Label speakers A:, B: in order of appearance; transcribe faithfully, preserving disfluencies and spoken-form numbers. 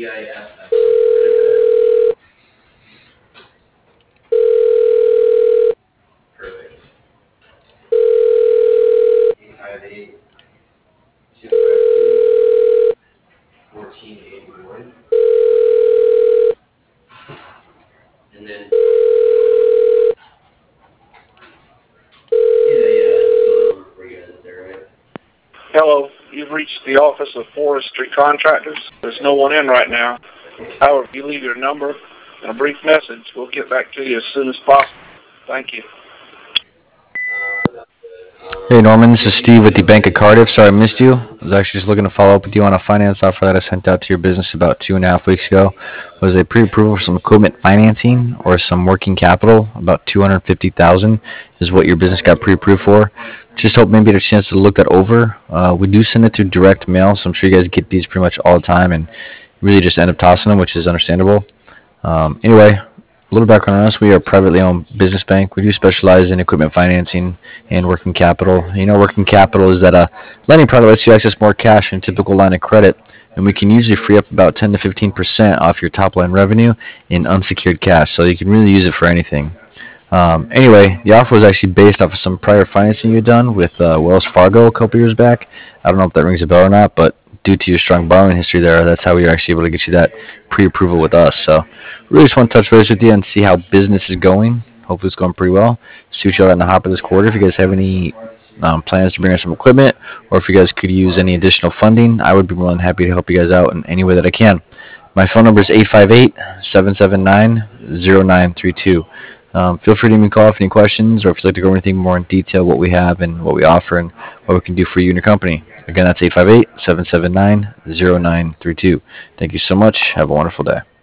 A: Hello, you've reached the office of forestry contractors. There's no one in right now. However, if you leave your number and a brief message, we'll get back to you as soon as possible. Thank you.
B: Hey Norman, this is Steve with the Bank of Cardiff. Sorry I missed you. I was actually just looking to follow up with you on a finance offer that I sent out to your business about two and a half weeks ago. Was a pre-approval for some equipment financing or some working capital. About two hundred fifty thousand dollars is what your business got pre-approved for. Just hope maybe you had a chance to look that over. Uh, we do send it through direct mail, so I'm sure you guys get these pretty much all the time and really just end up tossing them, which is understandable. Um, anyway, a little background on us. We are a privately owned business bank. We do specialize in equipment financing and working capital. You know, working capital is that a lending product lets you access more cash than a typical line of credit, and we can usually free up about ten to fifteen percent off your top line revenue in unsecured cash, so you can really use it for anything. Um, anyway, the offer was actually based off of some prior financing you had done with uh, Wells Fargo a couple years back. I don't know if that rings a bell or not, but due to your strong borrowing history there, that's how we were actually able to get you that pre-approval with us. So really just want to touch base with you and see how business is going. Hopefully it's going pretty well. See what you got in the hopper this quarter. If you guys have any um, plans to bring us some equipment, or if you guys could use any additional funding, I would be more than happy to help you guys out in any way that I can. My phone number is eight five eight, seven seven nine, zero nine three two. Um, feel free to give me a call if any questions, or if you'd like to go over anything more in detail, what we have and what we offer and what we can do for you and your company. Again, that's eight five eight, seven seven nine, zero nine three two. Thank you so much. Have a wonderful day.